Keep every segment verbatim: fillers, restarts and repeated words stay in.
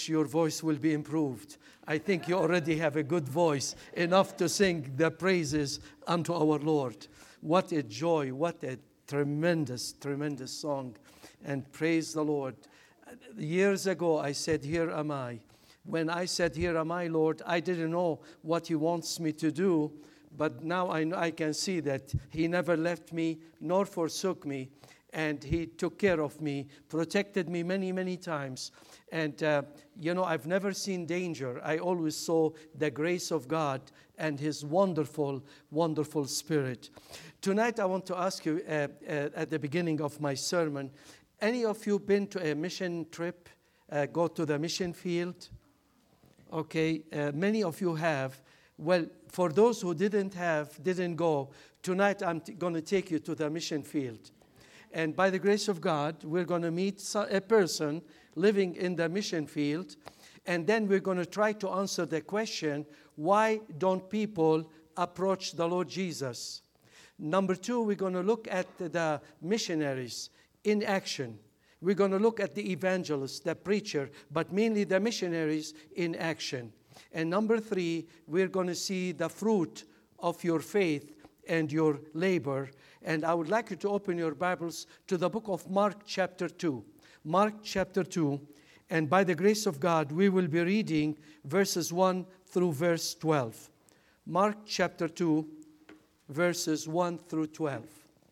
your voice will be improved. I think you already have a good voice, enough to sing the praises unto our Lord. What a joy, what a tremendous, tremendous song. And praise the Lord. Years ago, I said, here am I. When I said, here am I, Lord, I didn't know what He wants me to do. But now I, know, I can see that He never left me nor forsook me. And He took care of me, protected me many, many times. And, uh, you know, I've never seen danger. I always saw the grace of God and His wonderful, wonderful Spirit. Tonight, I want to ask you, uh, uh, at the beginning of my sermon, any of you been to a mission trip, uh, go to the mission field? Okay, uh, many of you have. Well, for those who didn't have, didn't go, tonight I'm t- going to take you to the mission field. And by the grace of God, we're going to meet a person living in the mission field. And then we're going to try to answer the question, why don't people approach the Lord Jesus? Number two, we're going to look at the missionaries in action. We're going to look at the evangelists, the preacher, but mainly the missionaries in action. And number three, we're going to see the fruit of your faith and your labor. And I would like you to open your Bibles to the book of Mark chapter two. Mark chapter two. And by the grace of God, we will be reading verses one through verse twelve. Mark chapter two, verses one through twelve.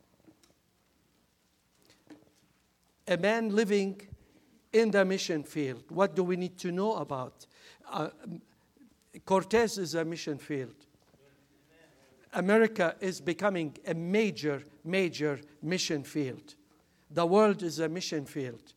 A man living in the mission field. What do we need to know about? Uh, Cortez is a mission field. America is becoming a major, major mission field. The world is a mission field.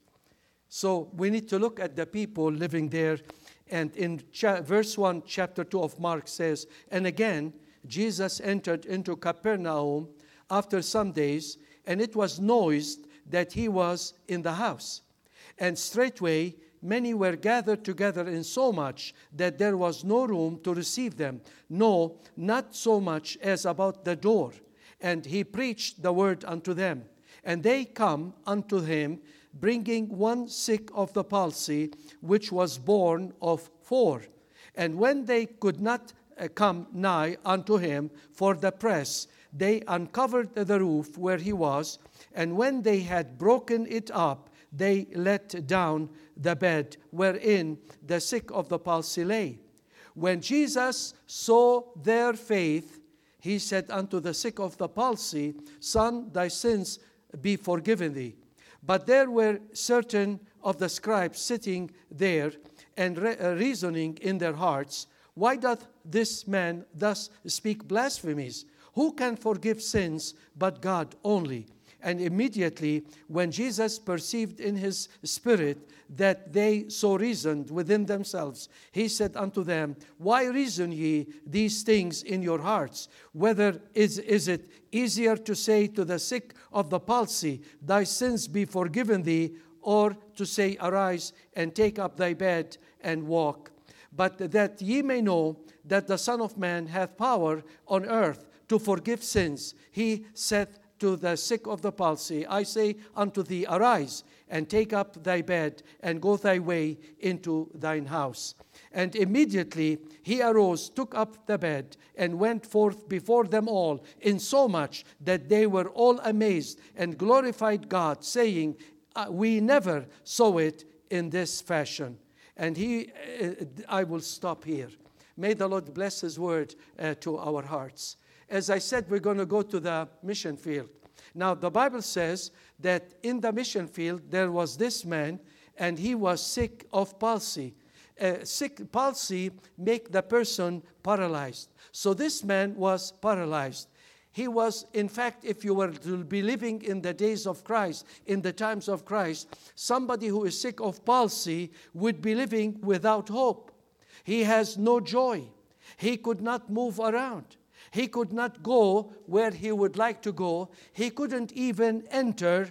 So we need to look at the people living there. And in cha- verse one, chapter two of Mark says, and again, Jesus entered into Capernaum after some days, and it was noised that He was in the house. And straightway many were gathered together in so much that there was no room to receive them, no, not so much as about the door. And He preached the word unto them. And they come unto Him, bringing one sick of the palsy, which was born of four. And when they could not uh, come nigh unto Him for the press, they uncovered the roof where He was, and when they had broken it up, they let down the bed wherein the sick of the palsy lay. When Jesus saw their faith, He said unto the sick of the palsy, Son, thy sins be forgiven thee. But there were certain of the scribes sitting there and re- reasoning in their hearts, why doth this man thus speak blasphemies? Who can forgive sins but God only? And immediately, when Jesus perceived in His spirit that they so reasoned within themselves, He said unto them, why reason ye these things in your hearts? Whether is, is it easier to say to the sick of the palsy, thy sins be forgiven thee, or to say, arise and take up thy bed and walk? But that ye may know that the Son of Man hath power on earth to forgive sins, He saith to the sick of the palsy, I say unto thee, arise, and take up thy bed, and go thy way into thine house. And immediately he arose, took up the bed, and went forth before them all, insomuch that they were all amazed, and glorified God, saying, we never saw it in this fashion. And he, uh, I will stop here. May the Lord bless His word uh, to our hearts. As I said, we're going to go to the mission field. Now, the Bible says that in the mission field, there was this man, and he was sick of palsy. Uh, sick palsy make the person paralyzed. So this man was paralyzed. He was, in fact, if you were to be living in the days of Christ, in the times of Christ, somebody who is sick of palsy would be living without hope. He has no joy. He could not move around. He could not go where he would like to go. He couldn't even enter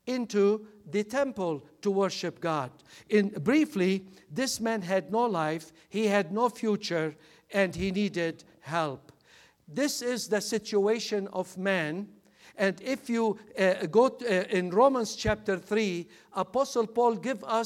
into the temple to worship God. In briefly, this man had no life, he had no future, and he needed help. This is the situation of man. And if you uh, go to, uh, in Romans chapter three, Apostle Paul gives us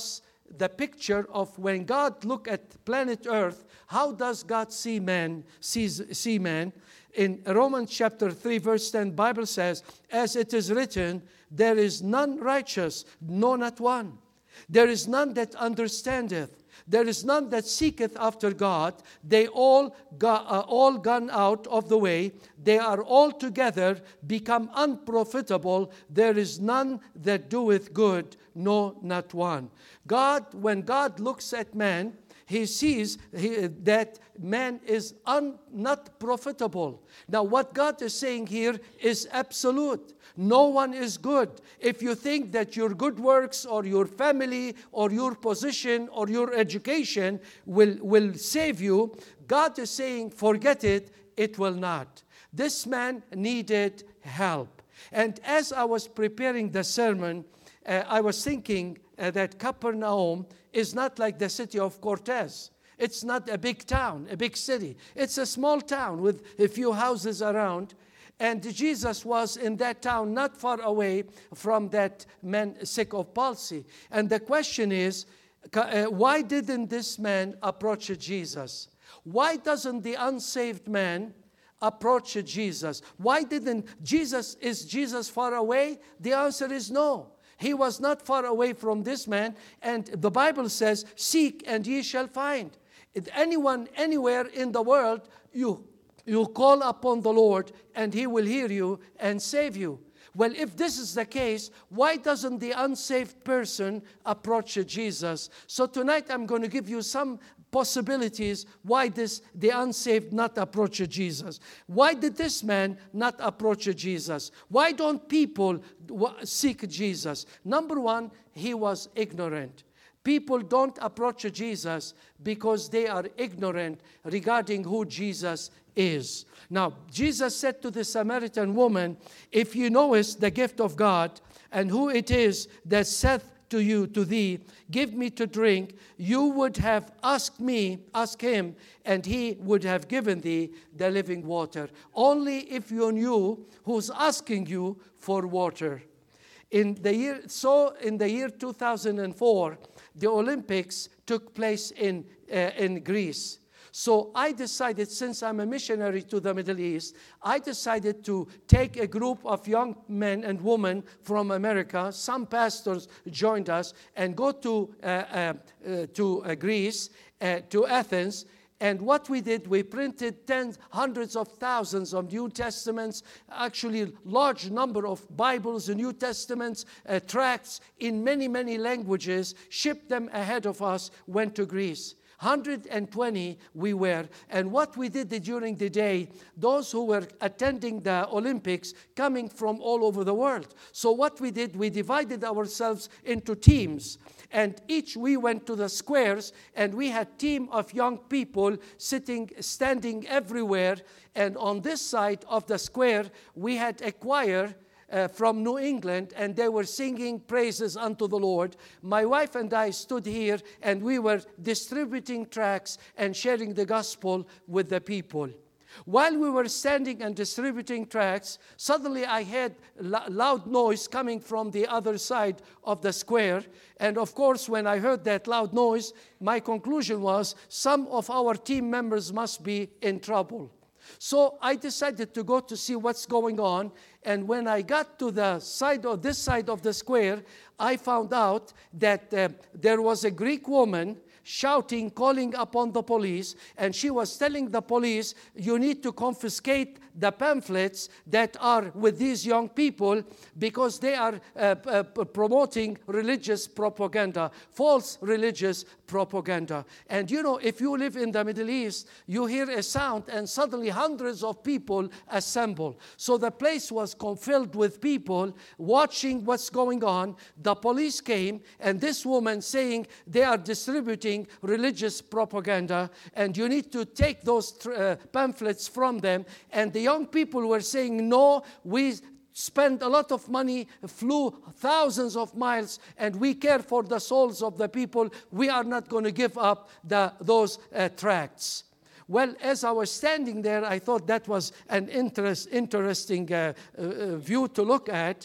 the picture of when God look at planet Earth, how does God see man, sees, see man? In Romans chapter three, verse ten, Bible says, as it is written, there is none righteous, no, not one. There is none that understandeth. There is none that seeketh after God. They all got, uh, all gone out of the way. They are all together become unprofitable. There is none that doeth good, no, not one. God, when God looks at man, He sees he, that man is un, not profitable. Now, what God is saying here is absolute. No one is good. If you think that your good works or your family or your position or your education will, will save you, God is saying, forget it, it will not. This man needed help. And as I was preparing the sermon, uh, I was thinking uh, that Capernaum is not like the city of Cortez. It's not a big town, a big city. It's a small town with a few houses around. And Jesus was in that town not far away from that man sick of palsy. And the question is, uh, why didn't this man approach Jesus? Why doesn't the unsaved man approach Jesus? Why didn't Jesus, is Jesus far away? The answer is no. He was not far away from this man. And the Bible says, seek and ye shall find. If anyone, anywhere in the world, you You call upon the Lord and He will hear you and save you. Well, if this is the case, why doesn't the unsaved person approach Jesus? So tonight I'm going to give you some possibilities why this the unsaved not approach Jesus. Why did this man not approach Jesus? Why don't people seek Jesus? Number one, he was ignorant. People don't approach Jesus because they are ignorant regarding who Jesus is. Now, Jesus said to the Samaritan woman, if you knowest the gift of God and who it is that saith to you, to thee, give me to drink, you would have asked me, asked him, and he would have given thee the living water. Only if you knew who's asking you for water. In the year, so in the year two thousand four, the Olympics took place in, uh, in Greece. So I decided, since I'm a missionary to the Middle East, I decided to take a group of young men and women from America. Some pastors joined us and go to, uh, uh, uh, to uh, Greece, uh, to Athens. And what we did, we printed tens, hundreds of thousands of New Testaments, actually large number of Bibles and New Testaments, uh, tracts in many, many languages, shipped them ahead of us, went to Greece. one hundred twenty we were. And what we did during the day, those who were attending the Olympics coming from all over the world. So what we did, we divided ourselves into teams. And each we went to the squares, and we had a team of young people sitting, standing everywhere. And on this side of the square, we had a choir Uh, from New England, and they were singing praises unto the Lord. My wife and I stood here, and we were distributing tracts and sharing the gospel with the people. While we were standing and distributing tracts, suddenly I heard lo- loud noise coming from the other side of the square. And of course, when I heard that loud noise, my conclusion was some of our team members must be in trouble. So I decided to go to see what's going on. And when I got to the side of this side of the square, I found out that uh, there was a Greek woman shouting, calling upon the police, and she was telling the police, you need to confiscate the pamphlets that are with these young people because they are uh, uh, promoting religious propaganda, false religious propaganda. And you know, if you live in the Middle East, you hear a sound and suddenly hundreds of people assemble. So the place was filled with people watching what's going on. The police came, and this woman saying they are distributing religious propaganda, and you need to take those uh, pamphlets from them. And the young people were saying, no, we spend a lot of money, flew thousands of miles, and we care for the souls of the people. We are not going to give up the, those uh, tracts. Well, as I was standing there, I thought that was an interest, interesting uh, uh, view to look at.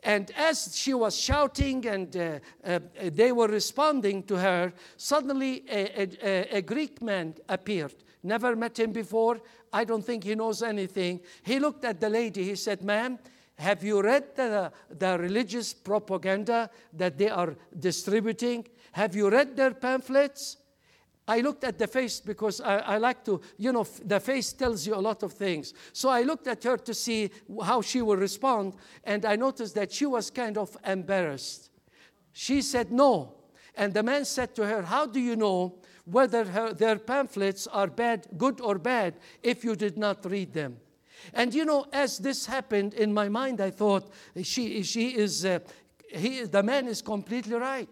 And as she was shouting and uh, uh, they were responding to her, suddenly a, a, a Greek man appeared. Never met him before. I don't think he knows anything. He looked at the lady. He said, "Ma'am, have you read the, the religious propaganda that they are distributing? Have you read their pamphlets?" I looked at the face because I, I like to, you know, the face tells you a lot of things. So I looked at her to see how she would respond, and I noticed that she was kind of embarrassed. She said no. And the man said to her, "How do you know whether her, their pamphlets are bad, good or bad, if you did not read them?" And you know, as this happened in my mind, I thought, she, she is, uh, he, the man is completely right.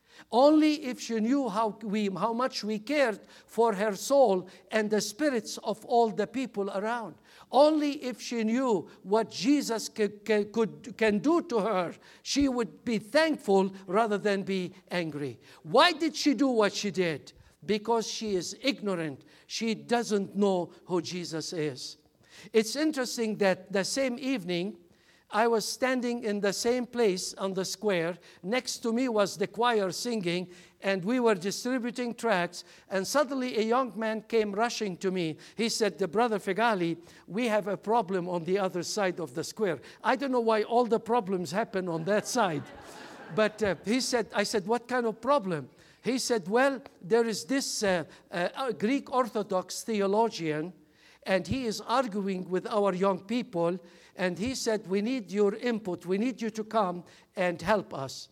Only if she knew how, we, how much we cared for her soul and the spirits of all the people around. Only if she knew what Jesus could, could, can do to her, she would be thankful rather than be angry. Why did she do what she did? Because she is ignorant. She doesn't know who Jesus is. It's interesting that the same evening, I was standing in the same place on the square. Next to me was the choir singing, and we were distributing tracts, and suddenly a young man came rushing to me. He said, "Brother Fegali, we have a problem on the other side of the square." I don't know why all the problems happen on that side. But uh, he said, I said, "What kind of problem?" He said, "Well, there is this uh, uh, Greek Orthodox theologian, and he is arguing with our young people, and he said, we need your input. We need you to come and help us."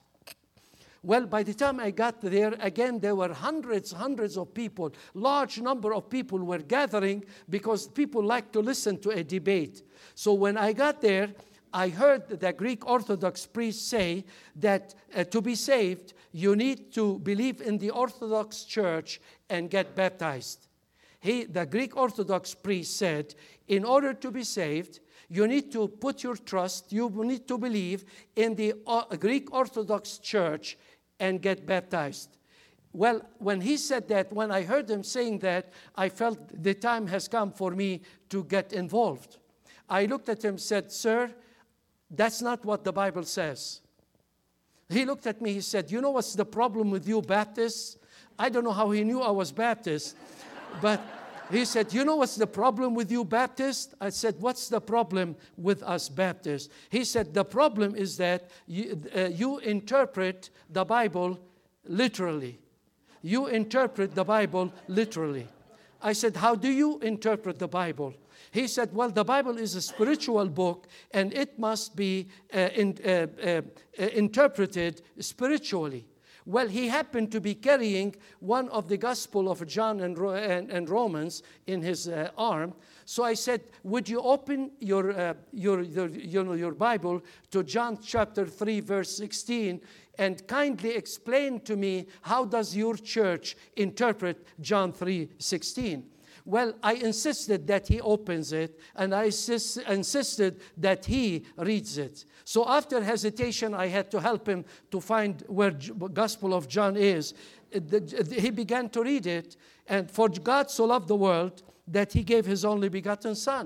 Well, by the time I got there, again, there were hundreds, hundreds of people. Large number of people were gathering because people like to listen to a debate. So when I got there, I heard the Greek Orthodox priest say that uh, to be saved, you need to believe in the Orthodox Church and get baptized. He, the Greek Orthodox priest said, in order to be saved, you need to put your trust, you need to believe in the Greek Orthodox Church and get baptized. Well, when he said that, when I heard him saying that, I felt the time has come for me to get involved. I looked at him and said, "Sir, that's not what the Bible says." He looked at me, he said, "You know what's the problem with you Baptists?" I don't know how he knew I was Baptist, but he said, "You know what's the problem with you Baptists?" I said, "What's the problem with us Baptists?" He said, "The problem is that you, uh, you interpret the Bible literally. You interpret the Bible literally." I said, "How do you interpret the Bible?" He said, "Well, the Bible is a spiritual book, and it must be uh, in, uh, uh, uh, interpreted spiritually." Well, he happened to be carrying one of the Gospel of John and, and, and Romans in his uh, arm. So I said, "Would you open your, uh, your, your, you know, your Bible to John chapter three, verse sixteen, and kindly explain to me how does your church interpret John three sixteen?" Well, I insisted that he opens it, and I insist, insisted that he reads it. So after hesitation, I had to help him to find where Gospel of John is. He began to read it, and "For God so loved the world that he gave his only begotten Son."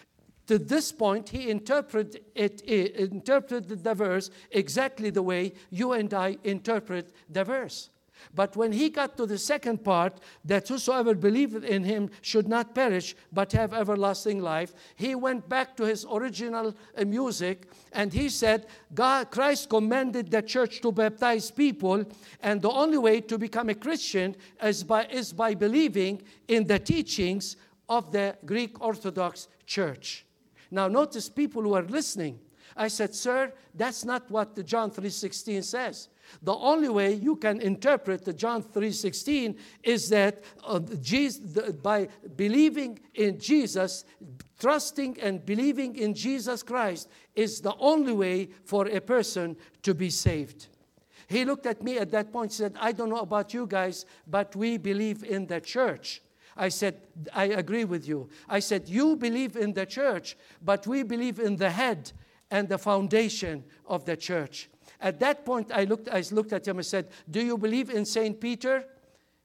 To this point, he interpreted, it, it, interpreted the verse exactly the way you and I interpret the verse. But when he got to the second part, that whosoever believeth in him should not perish, but have everlasting life, he went back to his original uh, music, and he said, God, Christ commanded the church to baptize people, and the only way to become a Christian is by, is by believing in the teachings of the Greek Orthodox Church. Now notice people who are listening. I said, "Sir, that's not what the John three sixteen says. The only way you can interpret the John three sixteen is that uh, Jesus, the, by believing in Jesus, trusting and believing in Jesus Christ is the only way for a person to be saved." He looked at me at that point and said, "I don't know about you guys, but we believe in the church." I said, "I agree with you." I said, "You believe in the church, but we believe in the head and the foundation of the church." At that point, I looked, I looked at him and said, "Do you believe in Saint Peter?"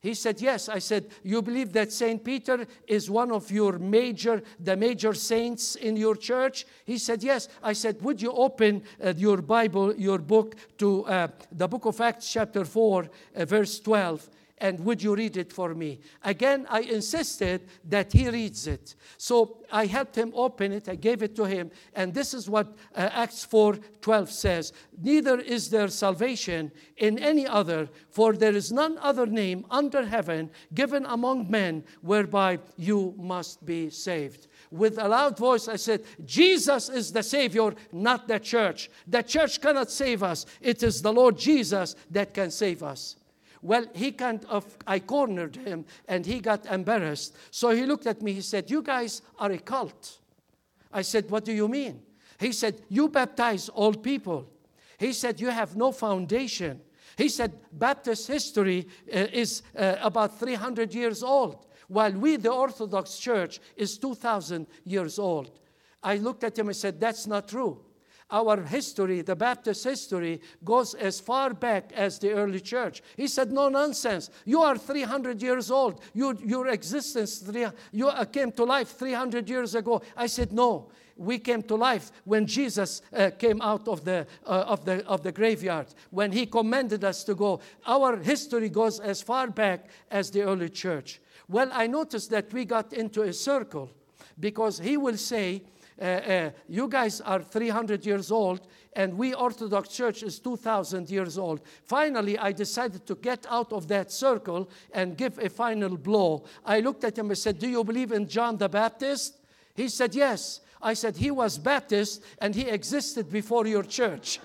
He said, yes. I said, you believe that Saint Peter is one of your major, the major saints in your church? He said, yes. I said, would you open uh, your Bible, your book, to uh, the book of Acts chapter four, uh, verse twelve? And would you read it for me? Again, I insisted that he reads it. So I helped him open it. I gave it to him. And this is what uh, Acts four twelve says. Neither is there salvation in any other, for there is none other name under heaven given among men whereby you must be saved. With a loud voice, I said, Jesus is the Savior, not the church. The church cannot save us. It is the Lord Jesus that can save us. Well, he kind of, I cornered him, and he got embarrassed. So he looked at me, he said, you guys are a cult. I said, what do you mean? He said, you baptize old people. He said, you have no foundation. He said, Baptist history uh, is uh, about three hundred years old, while we, the Orthodox Church, is two thousand years old. I looked at him and said, that's not true. Our history, the Baptist history, goes as far back as the early church. He said, no nonsense. You are three hundred years old. You, your existence, three, you came to life three hundred years ago. I said, no. We came to life when Jesus uh, came out of the, uh, of, the, of the graveyard, when he commanded us to go. Our history goes as far back as the early church. Well, I noticed that we got into a circle, because he will say, Uh, uh, you guys are three hundred years old, and we Orthodox Church is two thousand years old. Finally, I decided to get out of that circle and give a final blow. I looked at him and said, do you believe in John the Baptist? He said, yes. I said, he was Baptist, and he existed before your church.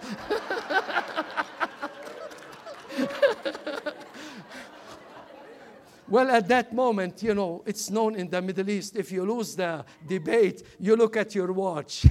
Well, at that moment, you know, it's known in the Middle East, if you lose the debate, you look at your watch.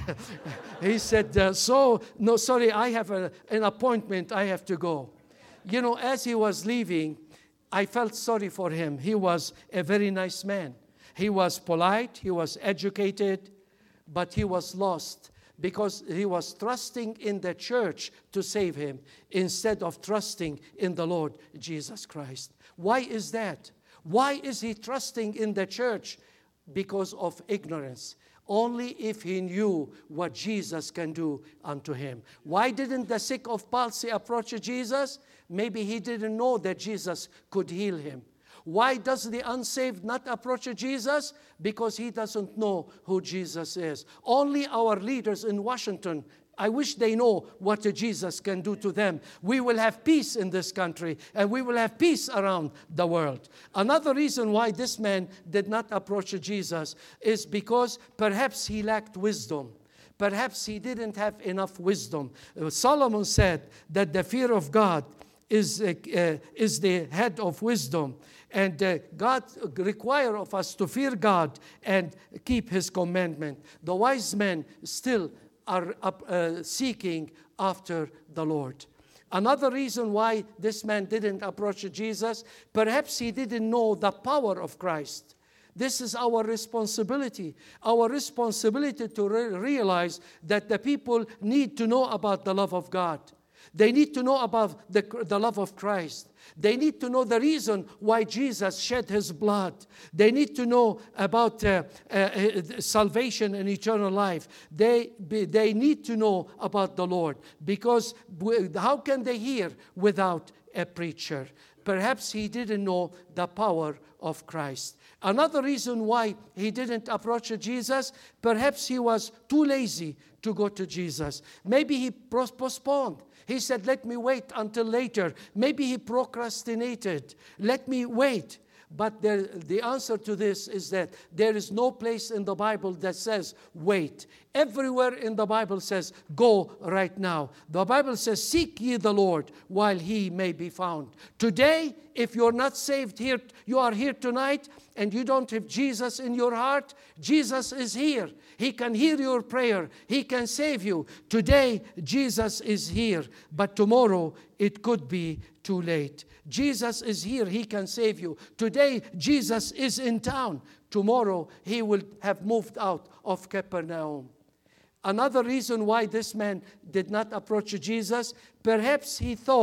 He said, uh, so, no, sorry, I have a, an appointment, I have to go. You know, as he was leaving, I felt sorry for him. He was a very nice man. He was polite, he was educated, but he was lost because he was trusting in the church to save him instead of trusting in the Lord Jesus Christ. Why is that? Why is he trusting in the church? Because of ignorance. Only if he knew what Jesus can do unto him. Why didn't the sick of palsy approach Jesus? Maybe he didn't know that Jesus could heal him. Why does the unsaved not approach Jesus? Because he doesn't know who Jesus is. Only our leaders in Washington, I wish they know what Jesus can do to them. We will have peace in this country, and we will have peace around the world. Another reason why this man did not approach Jesus is because perhaps he lacked wisdom. Perhaps he didn't have enough wisdom. Solomon said that the fear of God is, uh, uh, is the head of wisdom. And uh, God requires of us to fear God and keep his commandment. The wise men still are uh, seeking after the Lord. Another reason why this man didn't approach Jesus, perhaps he didn't know the power of Christ. This is our responsibility. Our responsibility to re- realize that the people need to know about the love of God. They need to know about the, the love of Christ. They need to know the reason why Jesus shed his blood. They need to know about uh, uh, salvation and eternal life. They, be, they need to know about the Lord, because how can they hear without a preacher? Perhaps he didn't know the power of Christ. Another reason why he didn't approach Jesus, perhaps he was too lazy to go to Jesus. Maybe he postponed. He said, let me wait until later. Maybe he procrastinated. Let me wait. But there, the answer to this is that there is no place in the Bible that says, wait. Everywhere in the Bible says, go right now. The Bible says, seek ye the Lord while he may be found. Today, if you're not saved here, you are here tonight, and you don't have Jesus in your heart, Jesus is here. He can hear your prayer. He can save you. Today, Jesus is here. But tomorrow, it could be too late. Jesus is here. He can save you. Today, Jesus is in town. Tomorrow, he will have moved out of Capernaum. Another reason why this man did not approach Jesus, perhaps he thought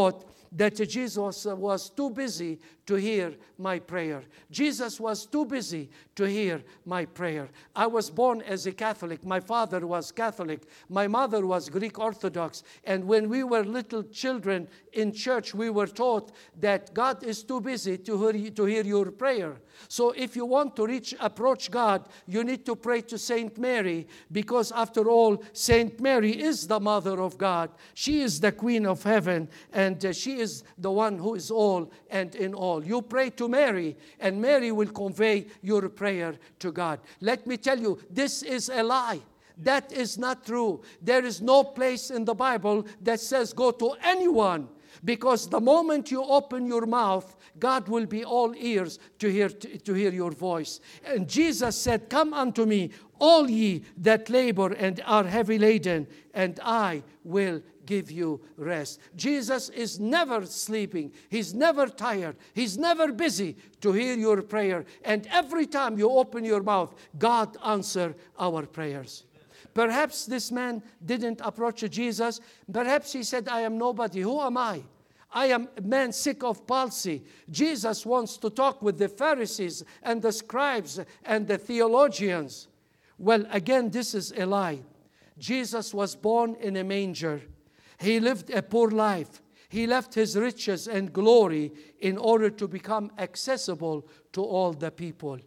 that Jesus was too busy to hear my prayer. Jesus was too busy to hear my prayer. I was born as a Catholic. My father was Catholic. My mother was Greek Orthodox. And when we were little children in church, we were taught that God is too busy to hear, to hear your prayer. So if you want to reach, approach God, you need to pray to Saint Mary, because after all, Saint Mary is the mother of God. She is the Queen of heaven, and uh, she is the one who is all and in all. You pray to Mary, and Mary will convey your prayer to God. Let me tell you, this is a lie. That is not true. There is no place in the Bible that says go to anyone, because the moment you open your mouth, God will be all ears to hear, to, to hear your voice. And Jesus said, come unto me, all ye that labor and are heavy laden, and I will give you rest. Jesus is never sleeping. He's never tired. He's never busy to hear your prayer. And every time you open your mouth, God answers our prayers. Perhaps this man didn't approach Jesus. Perhaps he said, I am nobody. Who am I? I am a man sick of palsy. Jesus wants to talk with the Pharisees and the scribes and the theologians. Well, again, this is a lie. Jesus was born in a manger. He lived a poor life. He left his riches and glory in order to become accessible to all the people.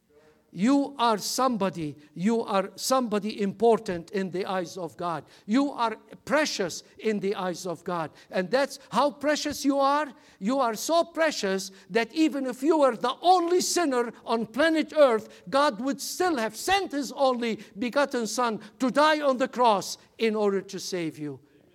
You are somebody, you are somebody important in the eyes of God. You are precious in the eyes of God. And that's how precious you are. You are so precious that even if you were the only sinner on planet Earth, God would still have sent his only begotten Son to die on the cross in order to save you.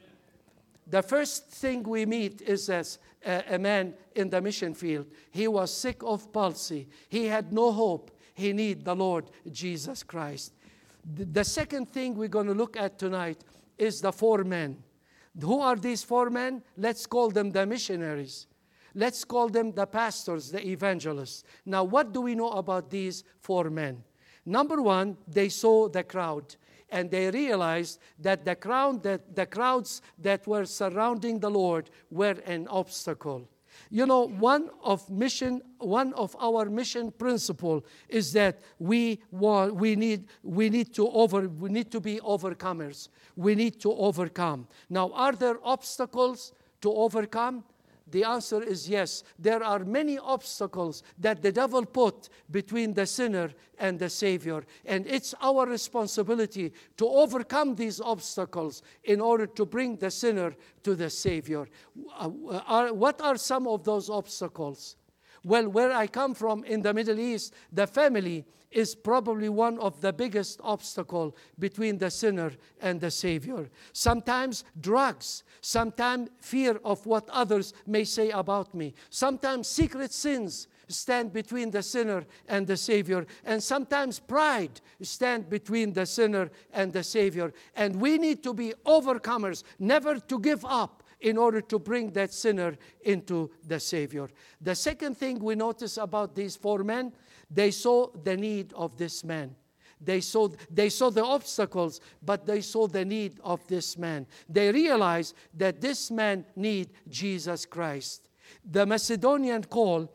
The first thing we meet is as a, a man in the mission field. He was sick of palsy. He had no hope. He needed the Lord Jesus Christ. The, the second thing we're going to look at tonight is the four men. Who are these four men? Let's call them the missionaries. Let's call them the pastors, the evangelists. Now, what do we know about these four men? Number one, they saw the crowd. And they realized that the crowd, that the crowds that were surrounding the Lord were an obstacle. You know, one of mission, one of our mission principle is that we want, we need, we need to over, we need to be overcomers. We need to overcome. Now, are there obstacles to overcome? The answer is yes. There are many obstacles that the devil put between the sinner and the Savior. And it's our responsibility to overcome these obstacles in order to bring the sinner to the Savior. Uh, are, what are some of those obstacles? Well, where I come from in the Middle East, the family is probably one of the biggest obstacles between the sinner and the Savior. Sometimes drugs, sometimes fear of what others may say about me. Sometimes secret sins stand between the sinner and the Savior. And sometimes pride stand between the sinner and the Savior. And we need to be overcomers, never to give up, in order to bring that sinner into the Savior. The second thing we notice about these four men, they saw the need of this man. They saw, they saw the obstacles, but they saw the need of this man. They realized that this man needs Jesus Christ. The Macedonian call,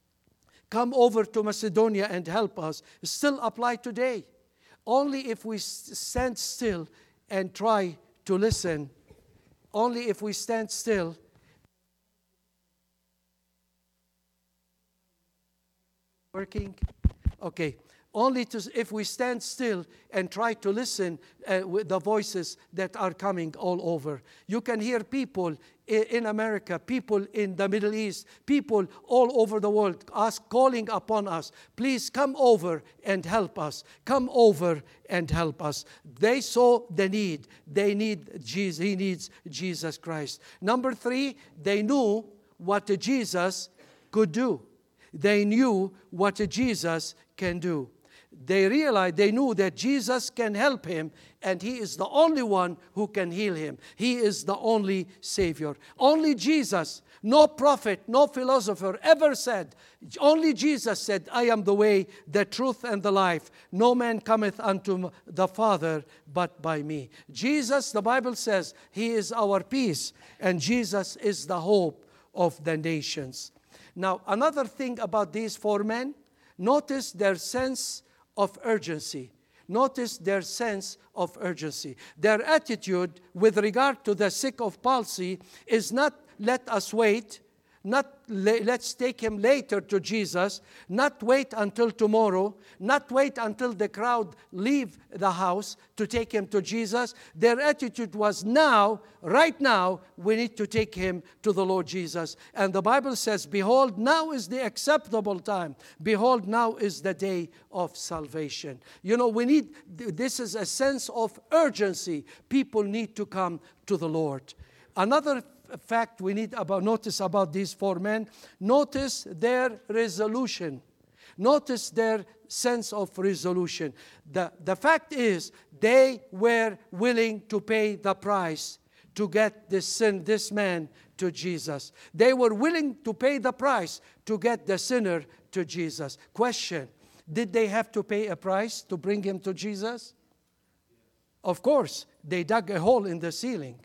come over to Macedonia and help us, still apply today. Only if we stand still and try to listen. Only if we stand still. Working? Okay. Only to, if we stand still and try to listen uh, with the voices that are coming all over. You can hear people in America, people in the Middle East, people all over the world ask, calling upon us, please come over and help us. Come over and help us. They saw the need. They need Jesus. He needs Jesus Christ. Number three, they knew what Jesus could do. They knew what Jesus can do. They realized, they knew that Jesus can help him, and he is the only one who can heal him. He is the only Savior. Only Jesus, no prophet, no philosopher ever said, only Jesus said, I am the way, the truth, and the life. No man cometh unto the Father but by me. Jesus, the Bible says, he is our peace, and Jesus is the hope of the nations. Now, another thing about these four men, notice their sense of urgency. Notice their sense of urgency. Their attitude with regard to the sick of palsy is not, let us wait, not let's take him later to Jesus, not wait until tomorrow, not wait until the crowd leave the house to take him to Jesus. Their attitude was now, right now, we need to take him to the Lord Jesus. And the Bible says, behold, now is the acceptable time. Behold, now is the day of salvation. You know, we need, this is a sense of urgency. People need to come to the Lord. Another fact we need about notice about these four men, notice their resolution. Notice their sense of resolution. The, the fact is, they were willing to pay the price to get this sin, this man to Jesus. They were willing to pay the price to get the sinner to Jesus. Question, did they have to pay a price to bring him to Jesus? Of course, they dug a hole in the ceiling.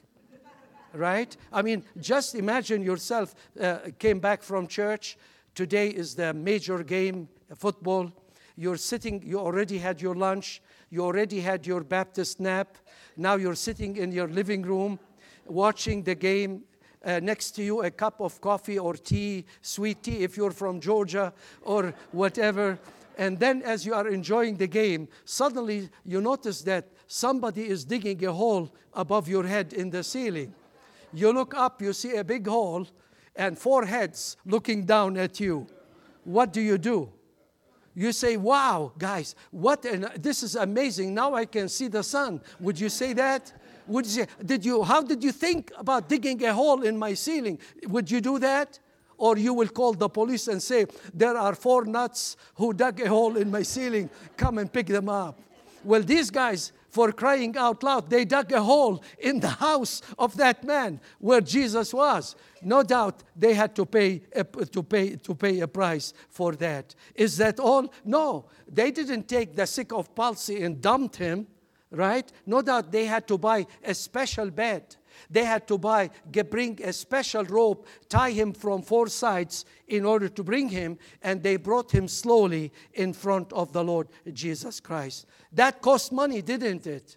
Right? I mean, just imagine yourself uh, came back from church. Today is the major game, football. You're sitting, you already had your lunch. You already had your Baptist nap. Now you're sitting in your living room watching the game. Uh, next to you, a cup of coffee or tea, sweet tea if you're from Georgia or whatever. And then as you are enjoying the game, suddenly you notice that somebody is digging a hole above your head in the ceiling. You look up, you see a big hole and four heads looking down at you. What do you do? You say, wow, guys, what an, this is amazing. Now I can see the sun. Would you say that? Would you say, did you, how did you think about digging a hole in my ceiling? Would you do that? Or you will call the police and say, there are four nuts who dug a hole in my ceiling. Come and pick them up. Well, these guys, for crying out loud, they dug a hole in the house of that man where Jesus was. No doubt they had to pay a, to pay to pay a price for that. Is that all? No, they didn't take the sick of palsy and dumped him, right? No doubt they had to buy a special bed. They had to buy, get, bring a special rope, tie him from four sides in order to bring him, and they brought him slowly in front of the Lord Jesus Christ. That cost money, didn't it?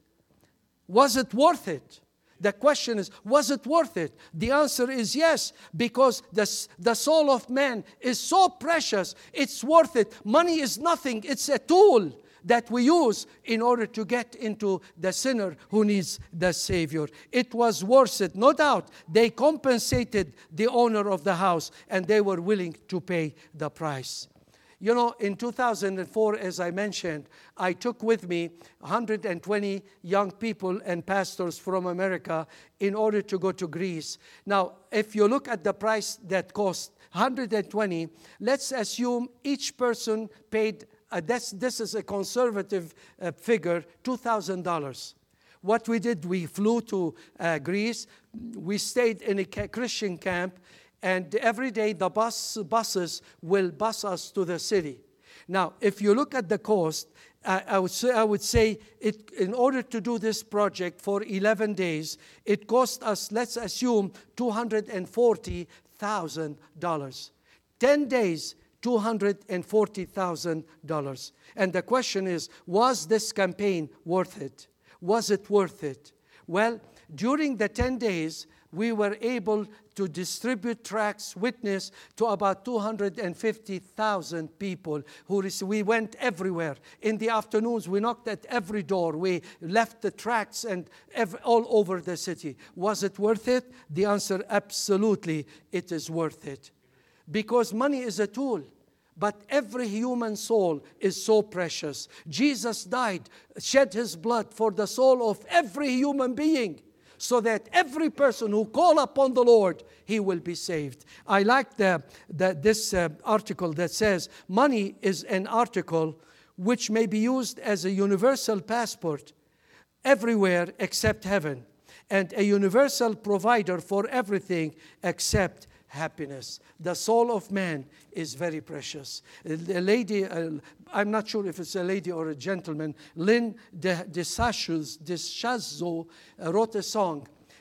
Was it worth it? The question is, was it worth it? The answer is yes, because the, the soul of man is so precious, it's worth it. Money is nothing, it's a tool that we use in order to get into the sinner who needs the Savior. It was worth it. No doubt, they compensated the owner of the house, and they were willing to pay the price. You know, in two thousand four, as I mentioned, I took with me one hundred twenty young people and pastors from America in order to go to Greece. Now, if you look at the price that cost, one hundred twenty, let's assume each person paid Uh, that's, this is a conservative uh, figure, two thousand dollars. What we did, we flew to uh, Greece. We stayed in a ca- Christian camp, and every day the bus buses will bus us to the city. Now, if you look at the cost, uh, I would say, I would say it, in order to do this project for eleven days, it cost us, let's assume, two hundred forty thousand dollars. ten days, two hundred forty thousand dollars. And the question is, was this campaign worth it? Was it worth it? Well, during the ten days, we were able to distribute tracts, witness to about two hundred fifty thousand people. Who rec- we went everywhere. In the afternoons, we knocked at every door. We left the tracts and ev- all over the city. Was it worth it? The answer, absolutely, it is worth it. Because money is a tool. But every human soul is so precious. Jesus died, shed his blood for the soul of every human being, so that every person who call upon the Lord, he will be saved. I like the, the, this uh, article that says, money is an article which may be used as a universal passport everywhere except heaven, and a universal provider for everything except happiness. The soul of man is very precious. A lady, uh, I'm not sure if it's a lady or a gentleman, Lynn DeShazo uh, wrote a song.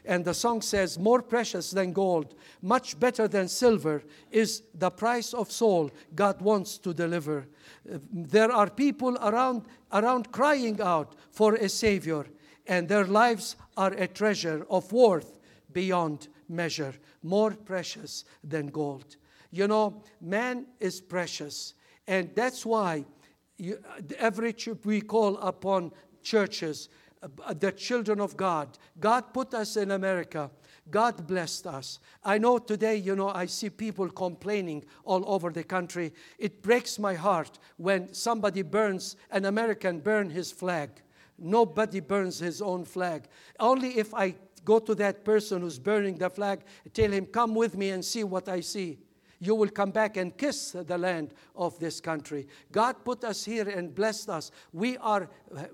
And the song says, more precious than gold, much better than silver, is the price of soul God wants to deliver. Uh, there are people around, around crying out for a Savior, and their lives are a treasure of worth beyond measure, more precious than gold. You know, man is precious, and that's why you, every ch- we call upon churches, uh, the children of God. God put us in America. God blessed us. I know today, you know, I see people complaining all over the country. It breaks my heart when somebody burns, an American burn his flag. Nobody burns his own flag. Only if I go to that person who's burning the flag, tell him, come with me and see what I see. You will come back and kiss the land of this country. God put us here and blessed us. We are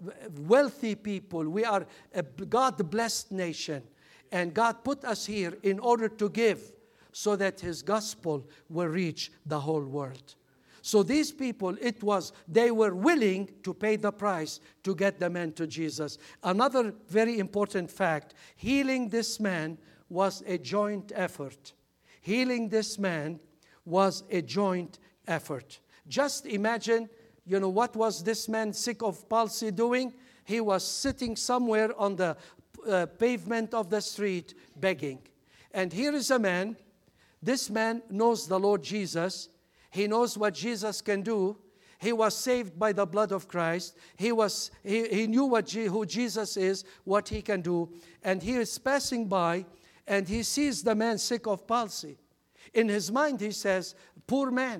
wealthy people. We are a God-blessed nation. And God put us here in order to give so that His gospel will reach the whole world. So these people, it was, they were willing to pay the price to get the man to Jesus. Another very important fact, healing this man was a joint effort. Healing this man was a joint effort. Just imagine, you know, what was this man sick of palsy doing? He was sitting somewhere on the uh, pavement of the street begging. And here is a man, this man knows the Lord Jesus. He knows what Jesus can do. He was saved by the blood of Christ. He was he, he knew what G, who Jesus is, what He can do. And he is passing by, and he sees the man sick of palsy. In his mind, he says, poor man,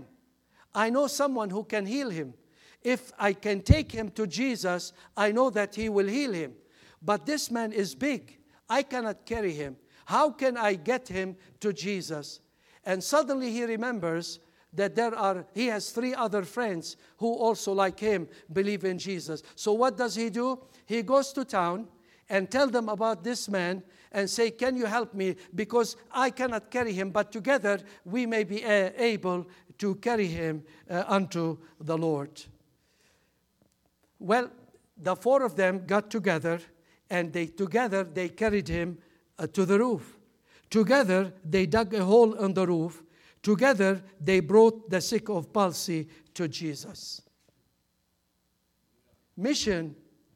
I know someone who can heal him. If I can take him to Jesus, I know that He will heal him. But this man is big. I cannot carry him. How can I get him to Jesus? And suddenly he remembers that there are, he has three other friends who also, like him, believe in Jesus. So what does he do? He goes to town and tell them about this man and say, can you help me? Because I cannot carry him, but together we may be uh, able to carry him uh, unto the Lord. Well, the four of them got together, and they together they carried him uh, to the roof. Together they dug a hole in the roof. Together they brought the sick of palsy to Jesus. Mission,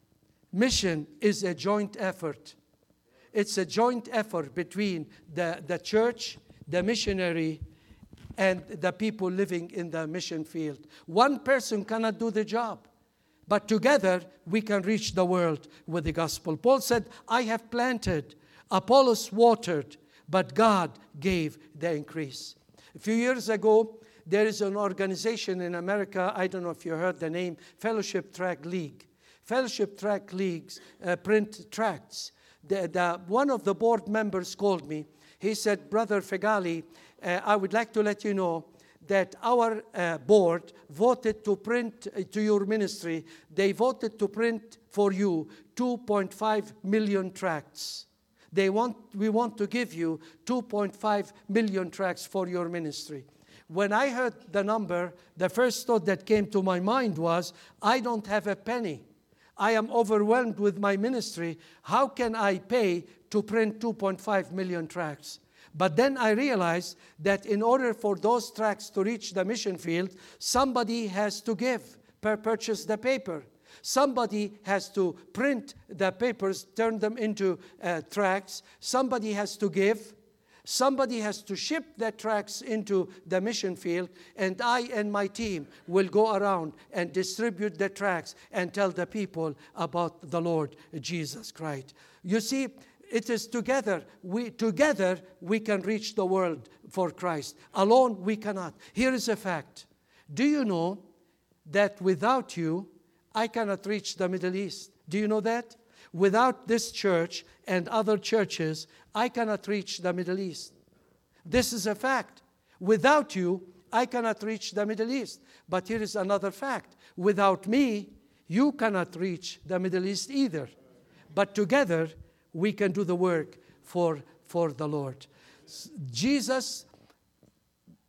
mission is a joint effort. It's a joint effort between the, the church, the missionary, and the people living in the mission field. One person cannot do the job, but together we can reach the world with the gospel. Paul said, I have planted, Apollos watered, but God gave the increase. A few years ago, there is an organization in America, I don't know if you heard the name, Fellowship Tract League. Fellowship Tract Leagues uh, print tracts. The, the, one of the board members called me. He said, Brother Fegali, uh, I would like to let you know that our uh, board voted to print uh, to your ministry. They voted to print for you two point five million tracts. They want, we want to give you two point five million tracts for your ministry. When I heard the number, the first thought that came to my mind was, I don't have a penny. I am overwhelmed with my ministry. How can I pay to print two point five million tracts? But then I realized that in order for those tracts to reach the mission field, somebody has to give, per purchase the paper. Somebody has to print the papers, turn them into uh, tracts. Somebody has to give. Somebody has to ship the tracts into the mission field, and I and my team will go around and distribute the tracts and tell the people about the Lord Jesus Christ. You see, it is together, we together we can reach the world for Christ. Alone we cannot. Here is a fact. Do you know that without you, I cannot reach the Middle East? Do you know that? Without this church and other churches, I cannot reach the Middle East. This is a fact. Without you, I cannot reach the Middle East. But here is another fact. Without me, you cannot reach the Middle East either. But together, we can do the work for, for the Lord. Jesus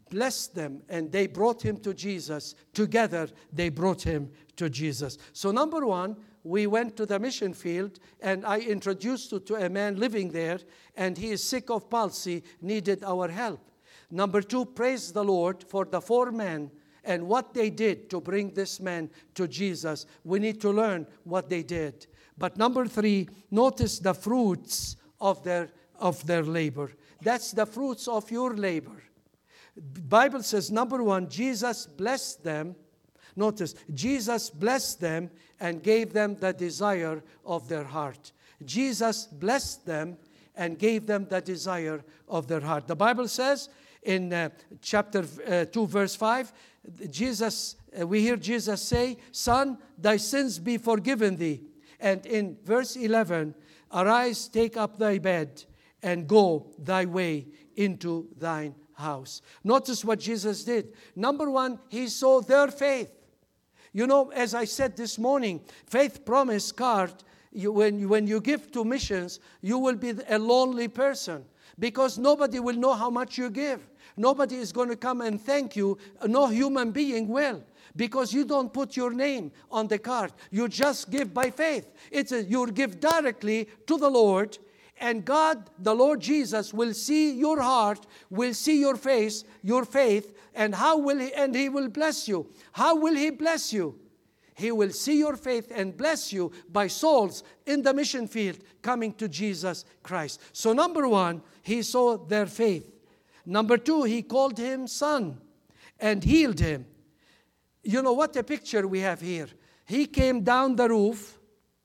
blessed them, and they brought him to Jesus. Together, they brought him to Jesus. So number one, we went to the mission field, and I introduced you to a man living there, and he is sick of palsy, needed our help. Number two, praise the Lord for the four men and what they did to bring this man to Jesus. We need to learn what they did. But number three, notice the fruits of their, of their labor. That's the fruits of your labor. The Bible says, number one, Jesus blessed them. Notice, Jesus blessed them and gave them the desire of their heart. Jesus blessed them and gave them the desire of their heart. The Bible says in uh, chapter uh, two, verse five, Jesus, uh, we hear Jesus say, "Son, thy sins be forgiven thee." And in verse eleven, "Arise, take up thy bed, and go thy way into thine house." Notice what Jesus did. Number one, he saw their faith. You know, as I said this morning, faith promise card, you, when, when you give to missions, you will be a lonely person because nobody will know how much you give. Nobody is going to come and thank you. No human being will, because you don't put your name on the card. You just give by faith. It's a, you give directly to the Lord, and God, the Lord Jesus, will see your heart, will see your face, your faith, and how will he, and he will bless you. How will he bless you? He will see your faith and bless you by souls in the mission field coming to Jesus Christ. So number one, he saw their faith. Number two, he called him son and healed him. You know what a picture we have here. He came down the roof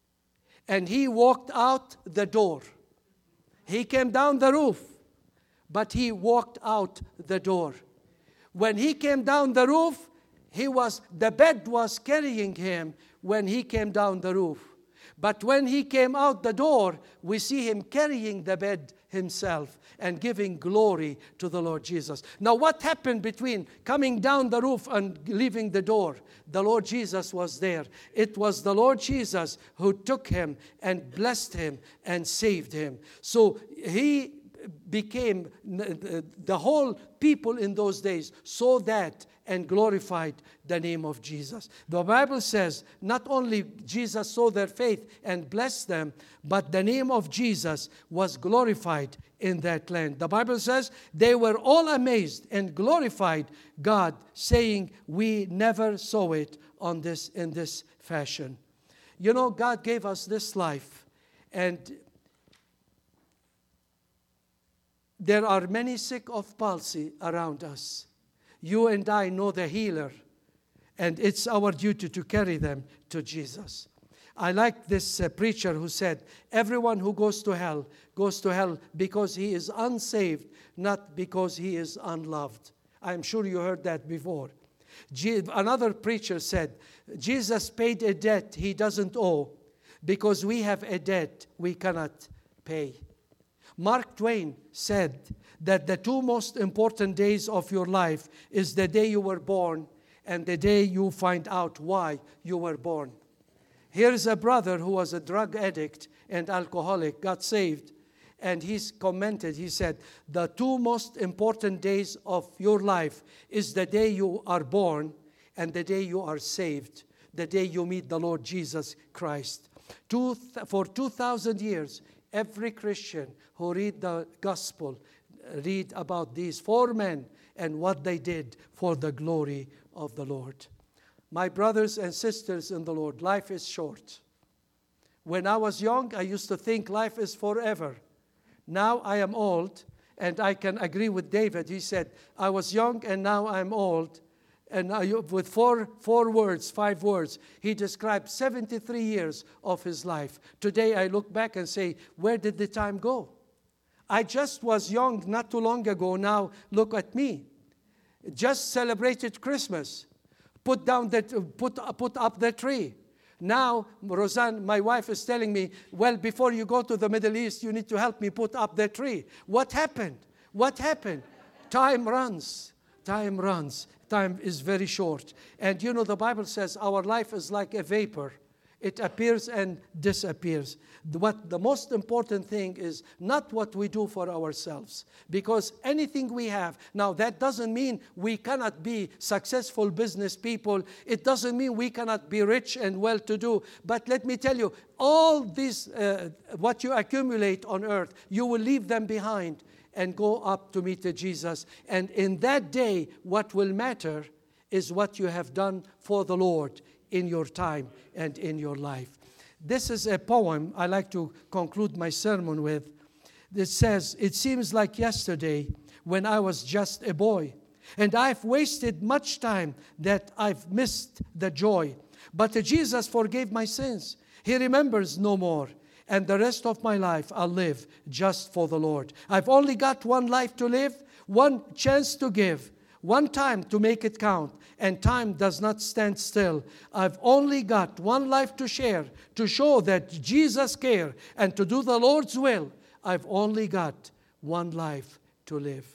and he walked out the door. He came down the roof, but he walked out the door. When he came down the roof, he was the bed was carrying him when he came down the roof. But when he came out the door, we see him carrying the bed himself and giving glory to the Lord Jesus. Now, what happened between coming down the roof and leaving the door? The Lord Jesus was there. It was the Lord Jesus who took him and blessed him and saved him. So he became, the whole people in those days saw that and glorified the name of Jesus. The Bible says not only Jesus saw their faith and blessed them, but the name of Jesus was glorified in that land. The Bible says they were all amazed and glorified God, saying, "We never saw it on this in this fashion." You know, God gave us this life, and there are many sick of palsy around us. You and I know the healer, and it's our duty to carry them to Jesus. I like this uh, preacher who said, everyone who goes to hell goes to hell because he is unsaved, not because he is unloved. I'm sure you heard that before. Je- Another preacher said, Jesus paid a debt he doesn't owe because we have a debt we cannot pay. Mark Twain said that the two most important days of your life is the day you were born and the day you find out why you were born. Here's a brother who was a drug addict and alcoholic, got saved, and he's commented, he said, the two most important days of your life is the day you are born and the day you are saved, the day you meet the Lord Jesus Christ. Two, for two thousand years, every Christian who read the gospel read about these four men and what they did for the glory of the Lord. My brothers and sisters in the Lord, life is short. When I was young, I used to think life is forever. Now I am old, and I can agree with David. He said, I was young and now I'm old. And I, with four, four words, five words, he described seventy-three years of his life. Today I look back and say, where did the time go? I just was young not too long ago. Now look at me. Just celebrated Christmas. Put down that, put, put up the tree. Now, Roseanne, my wife, is telling me, well, before you go to the Middle East, you need to help me put up the tree. What happened? What happened? Time runs. Time runs. Time is very short. And you know, the Bible says our life is like a vapor. It appears and disappears. What the most important thing is not what we do for ourselves, because anything we have, now that doesn't mean we cannot be successful business people. It doesn't mean we cannot be rich and well-to-do. But let me tell you, all this, uh, what you accumulate on earth, you will leave them behind and go up to meet Jesus. And in that day, what will matter is what you have done for the Lord in your time and in your life. This is a poem I like to conclude my sermon with. It says, "It seems like yesterday when I was just a boy, and I've wasted much time that I've missed the joy. But Jesus forgave my sins. He remembers no more. And the rest of my life I'll live just for the Lord. I've only got one life to live, one chance to give, one time to make it count, and time does not stand still. I've only got one life to share, to show that Jesus cares, and to do the Lord's will. I've only got one life to live."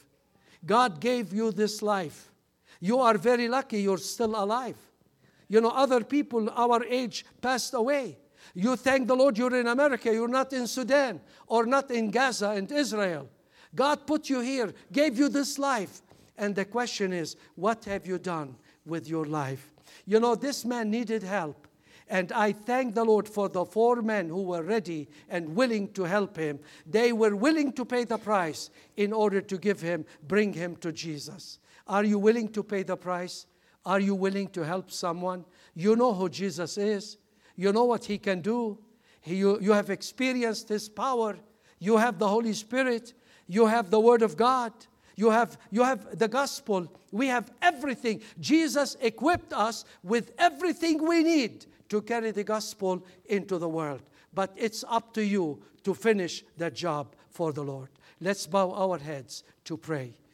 God gave you this life. You are very lucky you're still alive. You know, other people our age passed away. You thank the Lord you're in America, you're not in Sudan, or not in Gaza and Israel. God put you here, gave you this life. And the question is, what have you done with your life? You know, this man needed help. And I thank the Lord for the four men who were ready and willing to help him. They were willing to pay the price in order to give him, bring him to Jesus. Are you willing to pay the price? Are you willing to help someone? You know who Jesus is. You know what He can do. He, you, you have experienced His power. You have the Holy Spirit. You have the Word of God. You have, you have the gospel. We have everything. Jesus equipped us with everything we need to carry the gospel into the world. But it's up to you to finish that job for the Lord. Let's bow our heads to pray.